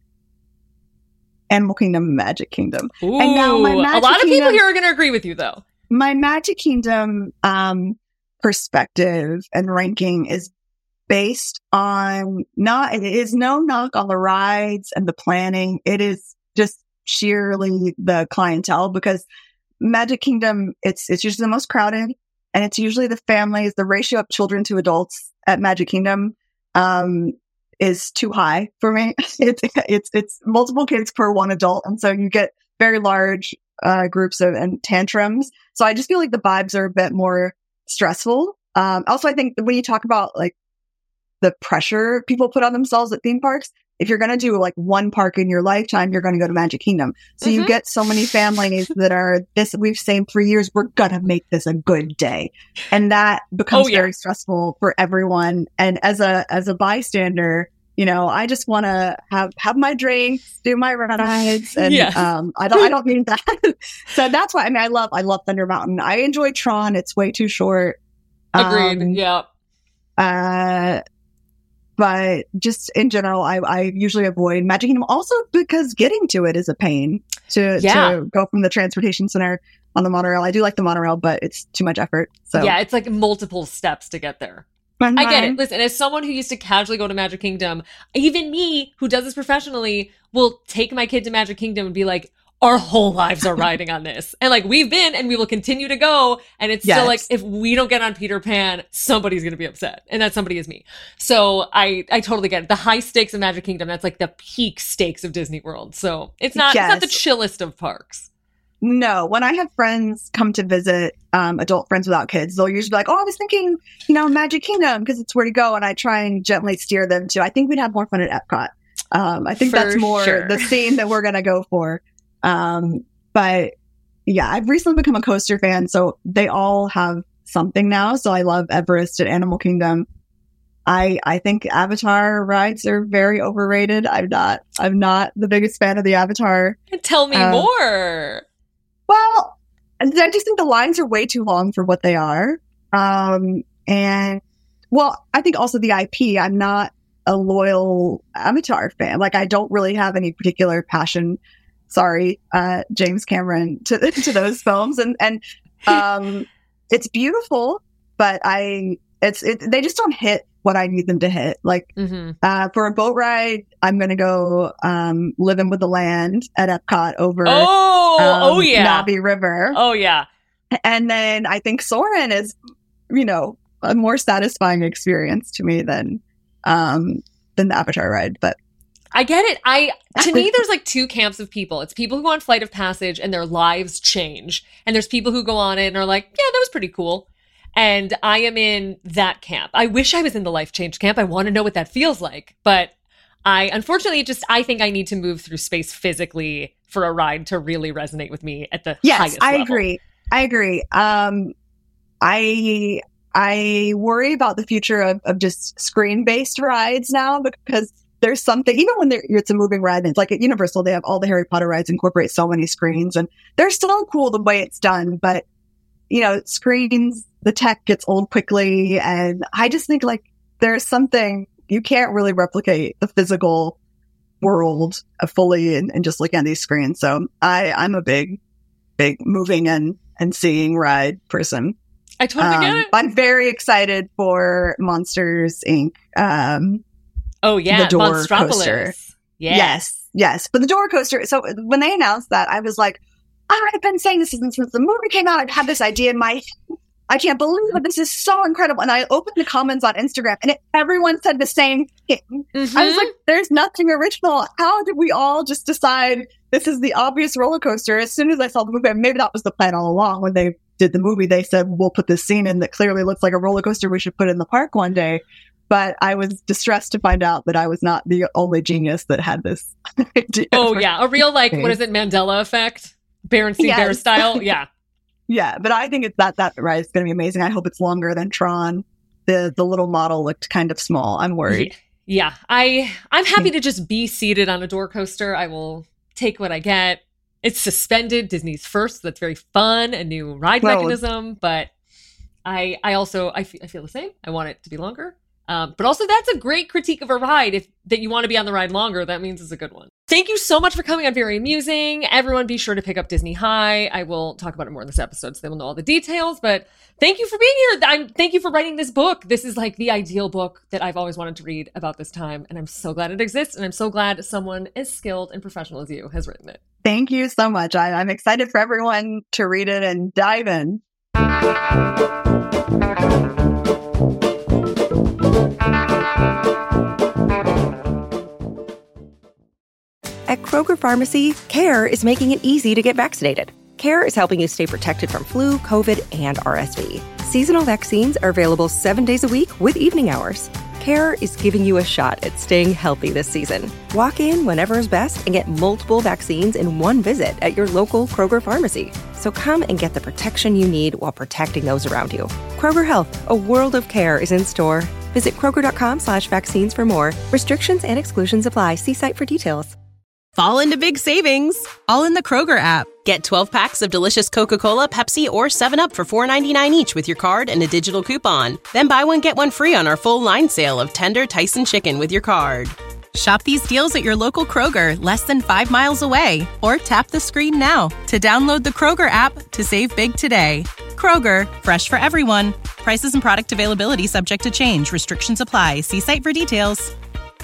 Animal Kingdom, Magic Kingdom. Ooh, and now my Magic a lot of Kingdom, people here are going to agree with you, though. My Magic Kingdom um, perspective and ranking is based on not, it is no knock on the rides and the planning. It is just sheerly the clientele, because Magic Kingdom, it's, it's usually the most crowded, and it's usually the families. The ratio of children to adults at Magic Kingdom, um, is too high for me. It's, it's, it's multiple kids per one adult. And so you get very large, uh, groups of, and tantrums. So I just feel like the vibes are a bit more stressful. Um, also, I think when you talk about like the pressure people put on themselves at theme parks, if you're going to do like one park in your lifetime, you're going to go to Magic Kingdom. So mm-hmm. you get so many families that are this, we've saying for years, we're going to make this a good day. And that becomes oh, yeah. very stressful for everyone. And as a, as a bystander, you know, I just want to have, have my drinks, do my rides. And, yeah. um, I don't, I don't need that. So that's why, I mean, I love, I love Thunder Mountain. I enjoy Tron. It's way too short. Agreed. Um, yeah. Uh, But just in general, I, I usually avoid Magic Kingdom, also because getting to it is a pain to, yeah. to go from the transportation center on the monorail. I do like the monorail, but it's too much effort. So yeah, it's like multiple steps to get there. Mm-hmm. I get it. Listen, as someone who used to casually go to Magic Kingdom, even me who does this professionally will take my kid to Magic Kingdom and be like, our whole lives are riding on this. And like, we've been and we will continue to go. And it's yes. still like, if we don't get on Peter Pan, somebody's going to be upset. And that somebody is me. So I, I totally get it. The high stakes of Magic Kingdom, that's like the peak stakes of Disney World. So it's not, yes. it's not the chillest of parks. No, when I have friends come to visit, um, adult friends without kids, they'll usually be like, oh, I was thinking, you know, Magic Kingdom, because it's where to go. And I try and gently steer them to, I think we'd have more fun at Epcot. Um, I think for that's more sure. the scene that we're going to go for. Um, but yeah, I've recently become a coaster fan, so they all have something now. So I love Everest at Animal Kingdom. I, I think Avatar rides are very overrated. I'm not, I'm not the biggest fan of the Avatar. Tell me um, more. Well, I just think the lines are way too long for what they are. Um, and well, I think also the I P, I'm not a loyal Avatar fan. Like, I don't really have any particular passion. Sorry, uh, James Cameron, to to those films, and and um, it's beautiful, but I it's it, they just don't hit what I need them to hit. Like mm-hmm. uh, for a boat ride, I'm gonna go um, Living with the Land at Epcot over oh um, oh yeah Navi River. Oh yeah, and then I think Soarin' is, you know, a more satisfying experience to me than um, than the Avatar ride, but. I get it. I to me, there's like two camps of people. It's people who go on Flight of Passage and their lives change. And there's people who go on it and are like, yeah, that was pretty cool. And I am in that camp. I wish I was in the life change camp. I want to know what that feels like. But I, unfortunately, just, I think I need to move through space physically for a ride to really resonate with me at the yes, highest I level. agree. I agree. Um, I, I worry about the future of, of just screen-based rides now, because there's something, even when it's a moving ride, and it's like at Universal, they have all the Harry Potter rides incorporate so many screens, and they're still cool the way it's done. But, you know, screens, the tech gets old quickly. And I just think like there's something, you can't really replicate the physical world fully and, and just looking at these screens. So I, I'm a big, big moving and, and seeing ride person. I totally um, get it. I'm very excited for Monsters, Incorporated. Um, Oh, yeah. The door Monstropolis. Coaster. Yeah. Yes. Yes. But the door coaster. So when they announced that, I was like, I've been saying this since, since the movie came out. I've had this idea in my head. I can't believe it. This is so incredible. And I opened the comments on Instagram and it, everyone said the same thing. Mm-hmm. I was like, there's nothing original. How did we all just decide this is the obvious roller coaster? As soon as I saw the movie, maybe that was the plan all along. When they did the movie, they said, we'll put this scene in that clearly looks like a roller coaster we should put in the park one day. But I was distressed to find out that I was not the only genius that had this idea. Oh, yeah. A real, like, what is it, Mandela effect? Berenstain yes. Bears style? Yeah. Yeah, but I think it's that, that ride is going to be amazing. I hope it's longer than Tron. The the little model looked kind of small. I'm worried. Yeah. I, I'm happy to just be seated on a door coaster. I will take what I get. It's suspended. Disney's first. So that's very fun. A new ride well, mechanism. But I, I also, I, f- I feel the same. I want it to be longer. Um, but also that's a great critique of a ride. If that you want to be on the ride longer, that means it's a good one. Thank you so much for coming on Very Amusing. Everyone be sure to pick up Disney High. I will talk about it more in this episode so they will know all the details, but thank you for being here. I'm, thank you for writing this book. This is like the ideal book that I've always wanted to read about this time. And I'm so glad it exists. And I'm so glad someone as skilled and professional as you has written it. Thank you so much. I, I'm excited for everyone to read it and dive in. At Kroger Pharmacy, CARE is making it easy to get vaccinated. CARE is helping you stay protected from flu, COVID, and R S V. Seasonal vaccines are available seven days a week with evening hours. CARE is giving you a shot at staying healthy this season. Walk in whenever is best and get multiple vaccines in one visit at your local Kroger Pharmacy. So come and get the protection you need while protecting those around you. Kroger Health, a world of care is in store. Visit Kroger.com slash vaccines for more. Restrictions and exclusions apply. See site for details. Fall into big savings, all in the Kroger app. Get twelve packs of delicious Coca-Cola, Pepsi, or seven up for four ninety-nine each with your card and a digital coupon. Then buy one, get one free on our full line sale of tender Tyson chicken with your card. Shop these deals at your local Kroger, less than five miles away. Or tap the screen now to download the Kroger app to save big today. Kroger, fresh for everyone. Prices and product availability subject to change. Restrictions apply. See site for details.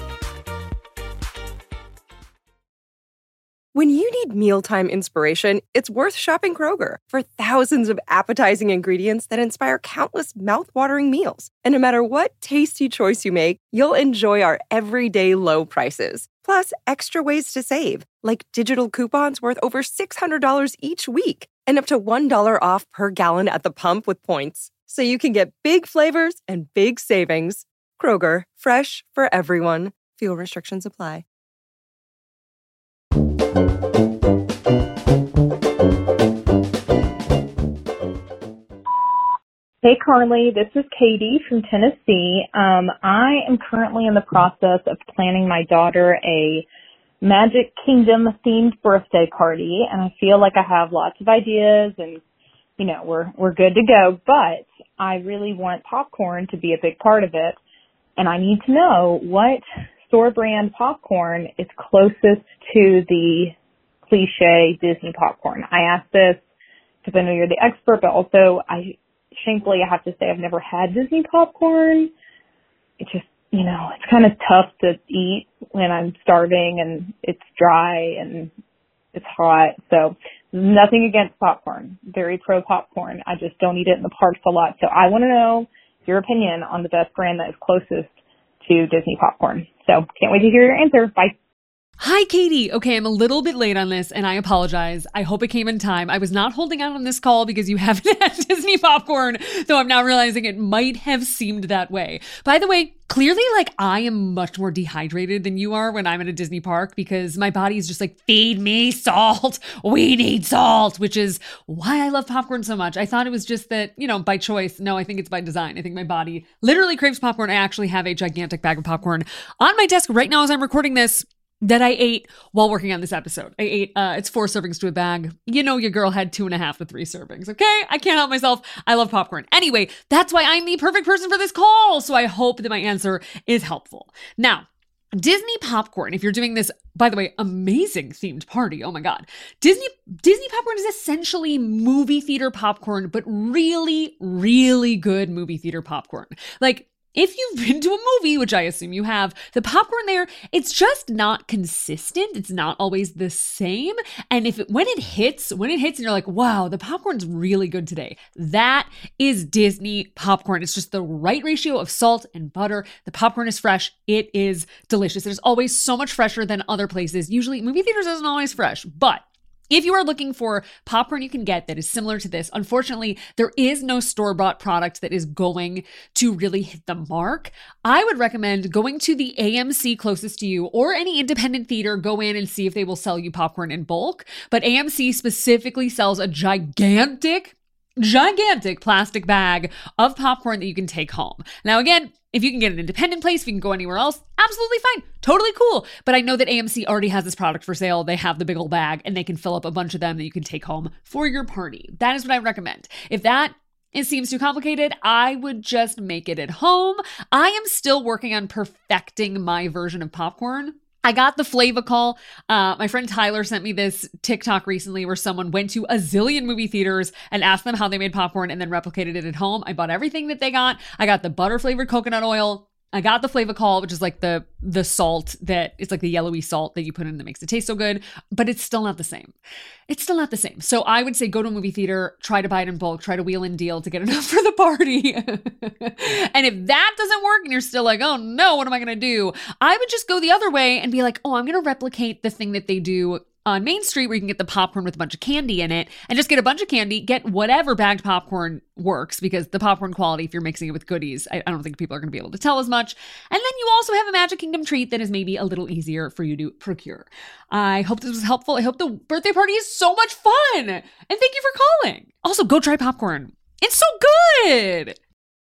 When you need mealtime inspiration, it's worth shopping Kroger for thousands of appetizing ingredients that inspire countless mouth-watering meals. And no matter what tasty choice you make, you'll enjoy our everyday low prices. Plus, extra ways to save, like digital coupons worth over six hundred dollars each week and up to one dollar off per gallon at the pump with points. So you can get big flavors and big savings. Kroger, fresh for everyone. Fuel restrictions apply. Hey, Carly, this is Katie from Tennessee. Um, I am currently in the process of planning my daughter a Magic Kingdom themed birthday party, and I feel like I have lots of ideas and, you know, we're, we're good to go, but I really want popcorn to be a big part of it, and I need to know what store brand popcorn is closest to the cliche Disney popcorn. I asked this because I know you're the expert, but also I shamefully I have to say I've never had Disney popcorn. It's just, you know, it's kind of tough to eat when I'm starving and it's dry and it's hot. So nothing against popcorn. Very pro popcorn. I just don't eat it in the parks a lot. So I want to know your opinion on the best brand that is closest to Disney popcorn. So can't wait to hear your answer. Bye. Hi, Katie. Okay, I'm a little bit late on this and I apologize. I hope it came in time. I was not holding out on this call because you haven't had Disney popcorn, though I'm now realizing it might have seemed that way. By the way, clearly, like, I am much more dehydrated than you are when I'm at a Disney park because my body is just like, feed me salt. We need salt, which is why I love popcorn so much. I thought it was just that, you know, by choice. No, I think it's by design. I think my body literally craves popcorn. I actually have a gigantic bag of popcorn on my desk right now as I'm recording this that I ate while working on this episode. I ate, uh, it's four servings to a bag. You know, your girl had two and a half to three servings, okay? I can't help myself. I love popcorn. Anyway, that's why I'm the perfect person for this call. So I hope that my answer is helpful. Now, Disney popcorn, if you're doing this, by the way, amazing themed party. Oh my God. Disney, Disney popcorn is essentially movie theater popcorn, but really, really good movie theater popcorn. Like, if you've been to a movie, which I assume you have, the popcorn there, it's just not consistent. It's not always the same. And if it, when it hits, when it hits and you're like, wow, the popcorn's really good today, that is Disney popcorn. It's just the right ratio of salt and butter. The popcorn is fresh. It is delicious. It is always so much fresher than other places. Usually movie theaters isn't always fresh, but if you are looking for popcorn you can get that is similar to this, unfortunately, there is no store-bought product that is going to really hit the mark. I would recommend going to the A M C closest to you or any independent theater. Go in and see if they will sell you popcorn in bulk. But A M C specifically sells a gigantic, gigantic plastic bag of popcorn that you can take home. Now, again, if you can get an independent place, if you can go anywhere else, absolutely fine. Totally cool. But I know that A M C already has this product for sale. They have the big old bag and they can fill up a bunch of them that you can take home for your party. That is what I recommend. If that it seems too complicated, I would just make it at home. I am still working on perfecting my version of popcorn. I got the Flavacol. Uh, my friend Tyler sent me this TikTok recently where someone went to a zillion movie theaters and asked them how they made popcorn and then replicated it at home. I bought everything that they got. I got the butter flavored coconut oil. I got the Flavacol, which is like the the salt that it's like the yellowy salt that you put in that makes it taste so good, but it's still not the same. It's still not the same. So I would say go to a movie theater, try to buy it in bulk, try to wheel in deal to get enough for the party. And if that doesn't work and you're still like, oh no, what am I going to do? I would just go the other way and be like, oh, I'm going to replicate the thing that they do on Main Street where you can get the popcorn with a bunch of candy in it and just get a bunch of candy, get whatever bagged popcorn works because the popcorn quality, if you're mixing it with goodies, I, I don't think people are going to be able to tell as much. And then you also have a Magic Kingdom treat that is maybe a little easier for you to procure. I hope this was helpful. I hope the birthday party is so much fun. And thank you for calling. Also, go try popcorn. It's so good.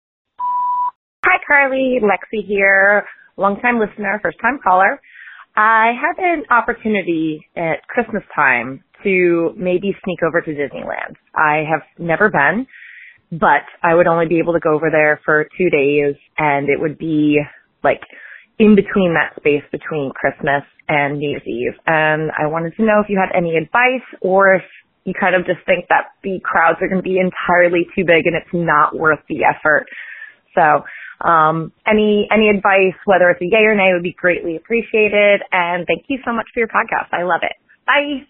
Hi, Carly. Lexi here. Longtime listener, first time caller. I had an opportunity at Christmas time to maybe sneak over to Disneyland. I have never been, but I would only be able to go over there for two days, and it would be like in between that space between Christmas and New Year's Eve. And I wanted to know if you had any advice or if you kind of just think that the crowds are going to be entirely too big and it's not worth the effort. So Um, any, any advice, whether it's a yay or nay, would be greatly appreciated. And thank you so much for your podcast. I love it. Bye.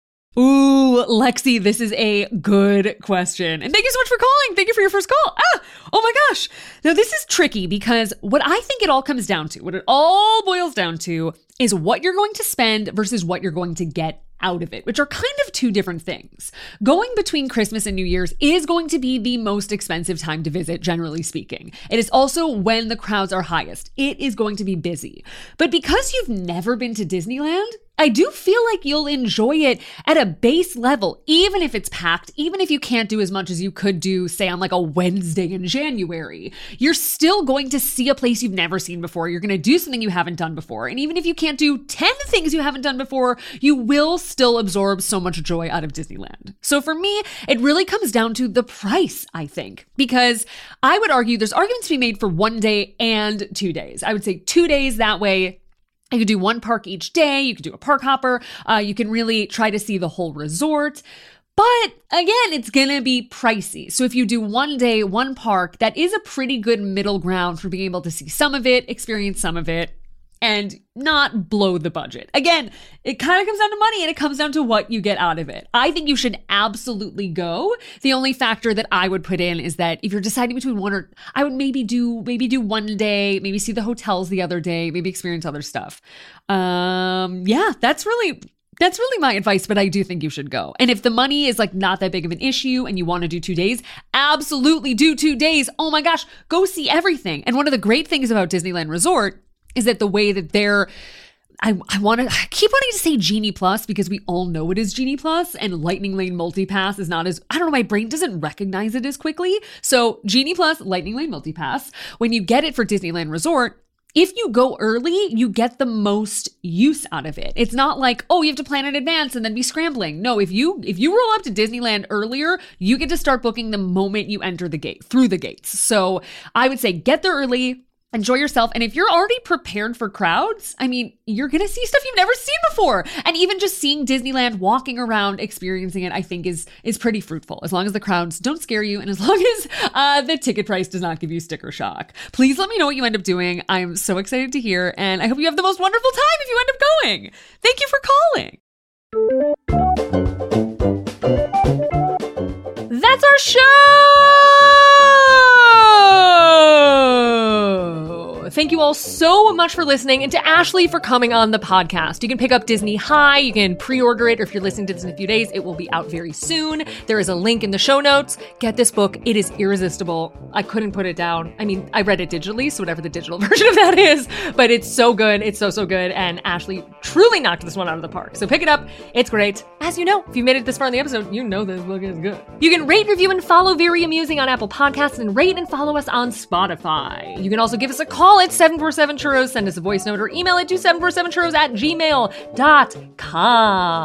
Ooh, Lexi, this is a good question. And thank you so much for calling. Thank you for your first call. Ah, oh my gosh. Now, this is tricky because what I think it all comes down to, what it all boils down to is what you're going to spend versus what you're going to get out of it, which are kind of two different things. Going between Christmas and New Year's is going to be the most expensive time to visit, generally speaking. It is also when the crowds are highest. It is going to be busy. But because you've never been to Disneyland, I do feel like you'll enjoy it at a base level, even if it's packed, even if you can't do as much as you could do, say, on like a Wednesday in January. You're still going to see a place you've never seen before. You're going to do something you haven't done before. And even if you can't do ten things you haven't done before, you will still absorb so much joy out of Disneyland. So for me, it really comes down to the price, I think, because I would argue there's arguments to be made for one day and two days. I would say two days that way. You could do one park each day. You could do a park hopper. Uh, you can really try to see the whole resort. But again, it's going to be pricey. So if you do one day, one park, that is a pretty good middle ground for being able to see some of it, experience some of it, and not blow the budget. Again, it kind of comes down to money and it comes down to what you get out of it. I think you should absolutely go. The only factor that I would put in is that if you're deciding between one or, I would maybe do, maybe do one day, maybe see the hotels the other day, maybe experience other stuff. Um, yeah, that's really, that's really my advice, but I do think you should go. And if the money is like not that big of an issue and you want to do two days, absolutely do two days. Oh my gosh, go see everything. And one of the great things about Disneyland Resort is that the way that they're, I, I want to, I keep wanting to say Genie Plus because we all know it is Genie Plus, and Lightning Lane Multipass is not as, I don't know, my brain doesn't recognize it as quickly. So Genie Plus, Lightning Lane Multipass, when you get it for Disneyland Resort, if you go early, you get the most use out of it. It's not like, oh, you have to plan in advance and then be scrambling. No, if you if you roll up to Disneyland earlier, you get to start booking the moment you enter the gate, through the gates. So I would say get there early, enjoy yourself. And if you're already prepared for crowds, I mean, you're going to see stuff you've never seen before. And even just seeing Disneyland, walking around, experiencing it, I think is is pretty fruitful. As long as the crowds don't scare you and as long as uh, the ticket price does not give you sticker shock. Please let me know what you end up doing. I'm so excited to hear. And I hope you have the most wonderful time if you end up going. Thank you for calling. That's our show! Thank you all so much for listening, and to Ashley for coming on the podcast. You can pick up Disney High. You can pre-order it, or if you're listening to this in a few days, it will be out very soon. There is a link in the show notes. Get this book. It is irresistible. I couldn't put it down. I mean, I read it digitally, so whatever the digital version of that is, but it's so good. It's so, so good, and Ashley truly knocked this one out of the park. So pick it up. It's great. As you know, if you made it this far in the episode, you know this book is good. You can rate, review, and follow Very Amusing on Apple Podcasts, and rate and follow us on Spotify. You can also give us a call at seven four seven churros, send us a voice note, or email at two seven four seven churros at gmail dot com.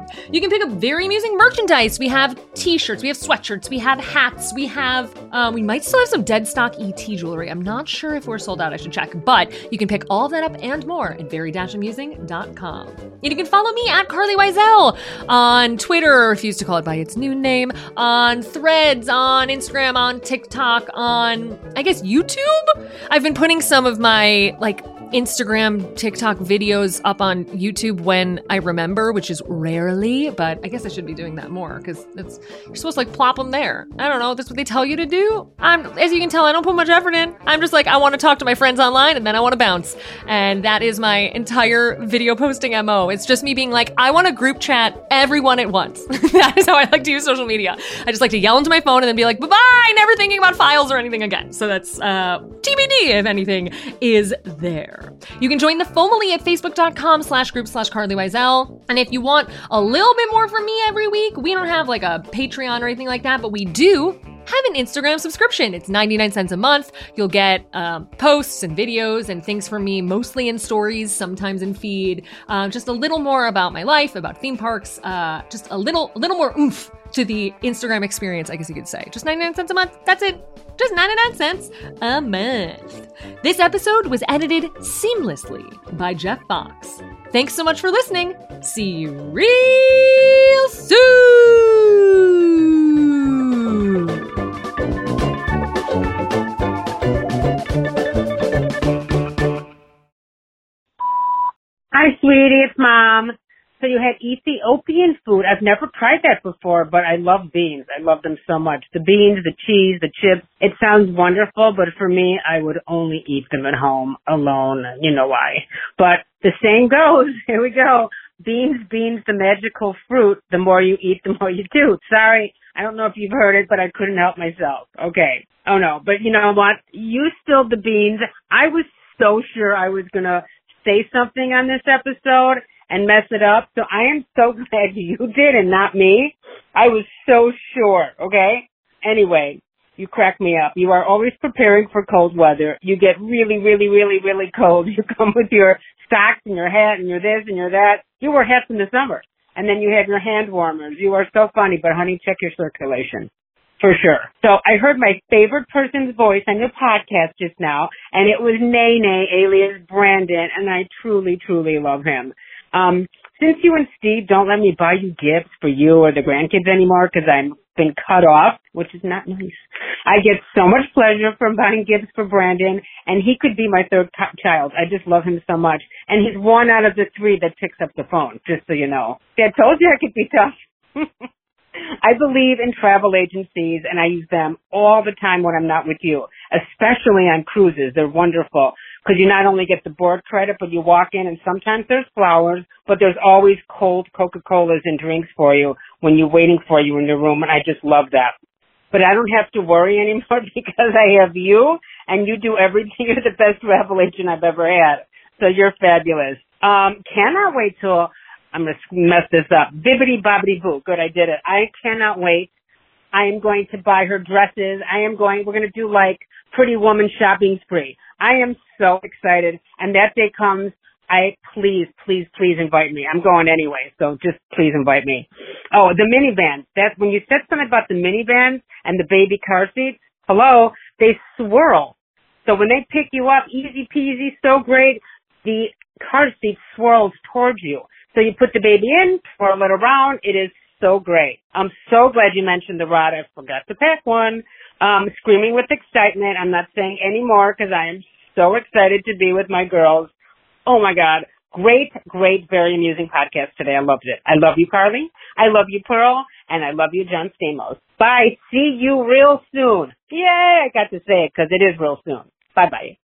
You can pick up very amusing merchandise. We have t-shirts, we have sweatshirts, we have hats, we have, um, we might still have some dead stock E T jewelry. I'm not sure if we're sold out, I should check. But you can pick all of that up and more at very dash amusing dot com. And you can follow me at Carly Wiesel on Twitter, or refuse to call it by its new name, on Threads, on Instagram, on TikTok, on, I guess, YouTube? I've been putting some of my, like, Instagram, TikTok videos up on YouTube when I remember, which is rarely, but I guess I should be doing that more because it's you're supposed to like plop them there. I don't know. That's what they tell you to do. I'm, as you can tell, I don't put much effort in. I'm just like, I want to talk to my friends online and then I want to bounce. And that is my entire video posting M O. It's just me being like, I want to group chat everyone at once. That is how I like to use social media. I just like to yell into my phone and then be like, bye-bye, never thinking about files or anything again. So that's uh, T B D if anything is there. You can join the Fomily at facebook.com slash group slash Carly Wiesel. And if you want a little bit more from me every week, we don't have like a Patreon or anything like that, but we do have an Instagram subscription. It's ninety-nine cents a month. You'll get um, posts and videos and things from me, mostly in stories, sometimes in feed. Uh, just a little more about my life, about theme parks, uh, just a little, a little more oomph to the Instagram experience, I guess you could say. Just ninety-nine cents a month. That's it. Just ninety-nine cents a month. This episode was edited seamlessly by Jeff Fox. Thanks so much for listening. See you real soon. Hi, sweetie. It's Mom. So you had Ethiopian food. I've never tried that before, but I love beans. I love them so much. The beans, the cheese, the chips. It sounds wonderful, but for me, I would only eat them at home alone. You know why. But the saying goes, here we go, beans, beans, the magical fruit. The more you eat, the more you do. Sorry, I don't know if you've heard it, but I couldn't help myself. Okay. Oh, no. But you know what? You spilled the beans. I was so sure I was going to say something on this episode and mess it up. So I am so glad you did and not me. I was so sure, okay? Anyway, you crack me up. You are always preparing for cold weather. You get really, really, really, really cold. You come with your socks and your hat and your this and your that. You wear hats in the summer. And then you have your hand warmers. You are so funny, but honey, check your circulation. For sure. So I heard my favorite person's voice on your podcast just now, and it was Nene, alias Brandon, and I truly, truly love him. Um, since you and Steve don't let me buy you gifts for you or the grandkids anymore because I've been cut off, which is not nice, I get so much pleasure from buying gifts for Brandon, and he could be my third co- child. I just love him so much. And he's one out of the three that picks up the phone, just so you know. See, I told you I could be tough. I believe in travel agencies, and I use them all the time when I'm not with you, especially on cruises. They're wonderful because you not only get the board credit, but you walk in and sometimes there's flowers, but there's always cold Coca-Colas and drinks for you when you're waiting for you in the room, and I just love that. But I don't have to worry anymore because I have you, and you do everything. You're the best travel agent I've ever had, so you're fabulous. Um, cannot wait till... I'm going to mess this up. Bibbidi bobbidi boo. Good, I did it. I cannot wait. I am going to buy her dresses. I am going, we're going to do like Pretty Woman shopping spree. I am so excited. And that day comes, I, please, please, please invite me. I'm going anyway, so just please invite me. Oh, the minivans. That's when you said something about the minivans and the baby car seats. Hello, they swirl. So when they pick you up, easy peasy, so great, the car seat swirls towards you. So you put the baby in, twirl it around. It is so great. I'm so glad you mentioned the rod. I forgot to pack one. Um, screaming with excitement. I'm not saying any more because I am so excited to be with my girls. Oh, my God. Great, great, very amusing podcast today. I loved it. I love you, Carly. I love you, Pearl. And I love you, John Stamos. Bye. See you real soon. Yay. I got to say it because it is real soon. Bye-bye.